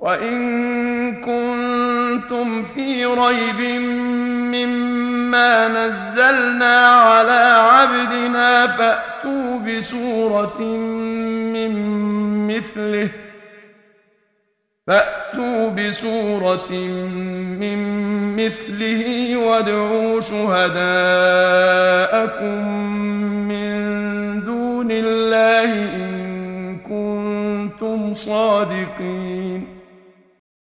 وإن كنتم في ريب مما نزلنا على عبدنا فأتوا بسورة من مثله وادعوا شهداءكم من دون الله إن كنتم صادقين.